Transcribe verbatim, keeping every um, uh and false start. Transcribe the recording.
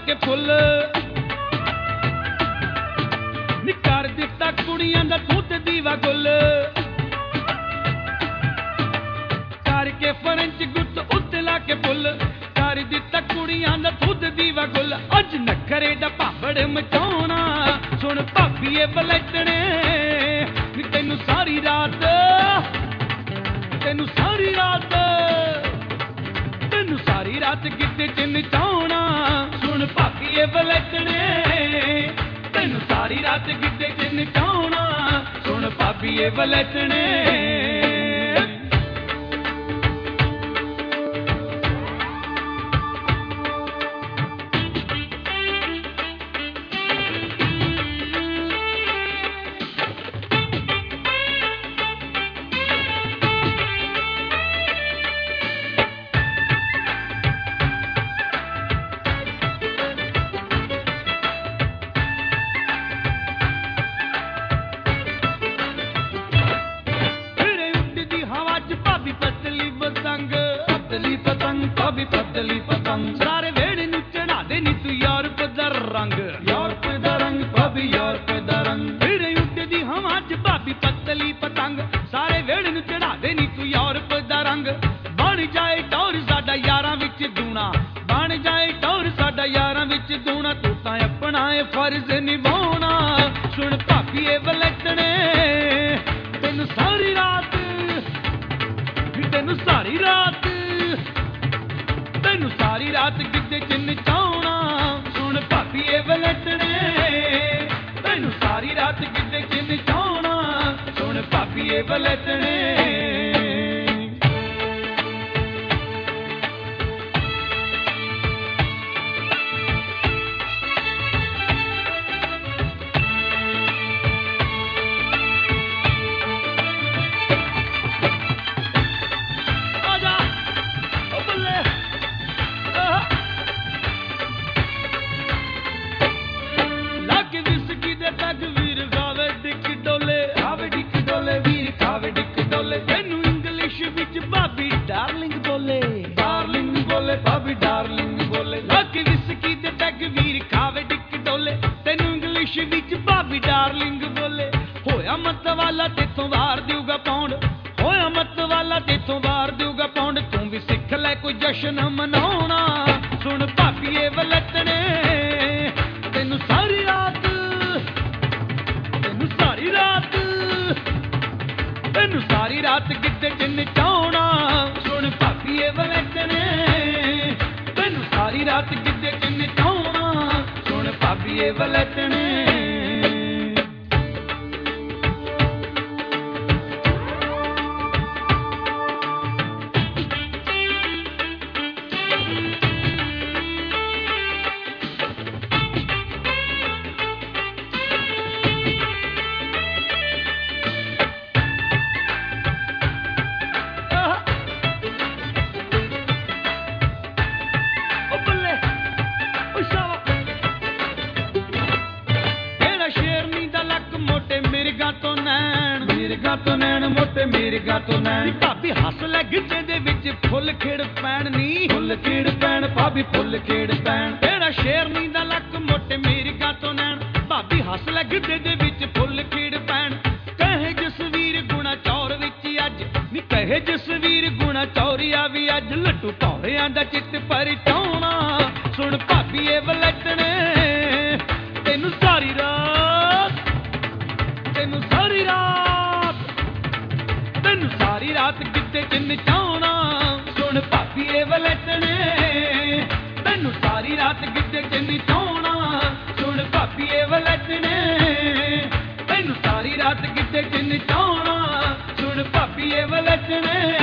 के फुल नी कर दिता कुड़ियां दा दुध दीवा गुल करके फ्रेंच गुट उत्ते ला के फुल कर दिता कुड़ियां दा दुध दीवा गुल अज नखरे दा भाबड़ मचाउणा सुन भाबीए बलैतणे नी तैनू सारी रात तैनू सारी रात तैनू सारी रात गिद्दे च नचाउणा सुन भाबीए बलैतणे तैनू सारी रात गिद्दे च नचाउणा सुन भाबीए बलैतणे भाभी पतली पतंग सारे वेड़े नू चढ़ा दे नी तू यूरोप दा रंग यूरोप दा रंग भाभी यूरोप दा रंग फिर उड़दी हवा च भाभी पतली पतंग सारे वेड़े नू चढ़ा दे नी तू यूरोप दा रंग बन जाए टौर साडा यारां विच दूना बन जाए टौर साडा यारां विच दूना तू तां अपना ए फर्ज निभाउणा सुन भाभीए बलैतणे तैनू सारी रात तैनू सारी रात तैनू सारी रात गिद्दे च नचाउणा सुन भाभीए बलैतणे तैनू सारी रात गिद्दे च नचाउणा सुन भाभीए बलैतणे डार्लिंग बोले डार्लिंग बोले भाभी डार्लिंग बोले लाके विस्की ते पैग वीर खावे डिक डोले तेनू इंग्लिश विच भाभी डार्लिंग बोले होया मत वाला तेथों वार देऊगा पौंड होया मत वाला तेथों वार देऊगा पौंड तू भी सिख ले कोई जश्न मनाउणा सुन भाभीए बलैतणे तेनू सारी रात तेनू सारी रात तेनू सारी रात गिद्दे च नचाउणा सुन भाभीए बलैतणे तैनू सारी रात गिद्दे च नचाउणा सुन भाभीए बलैतणे तो नैन मोटे मिर्गा तो नैन भाभी हस लै गिद्दे दे विच फुल खेड़ पैण नी फुल खेड़ पैण भाभी फुल खेड़ पैण तेरा शेरनी दा लक मोटे मिर्गा तो नैन भाभी हस लै गिद्दे दे विच फुल खेड़ पैण कहे जसवीर गुणा चौर विच अज नी कहे जसवीर गुणा चौरिया भी अज लड्डू भौरियां दा चित परचाउणा सुन भाभीए बलैतणे तैनू सारी रात तैनू सारी रात तैनू सारी रात गिद्दे च नचाउणा सुन भाभीए बलैतणे तैनू सारी रात गिद्दे च नचाउणा सुन भाभीए बलैतणे तैनू सारी रात गिद्दे च नचाउणा सुन भाभीए बलैतणे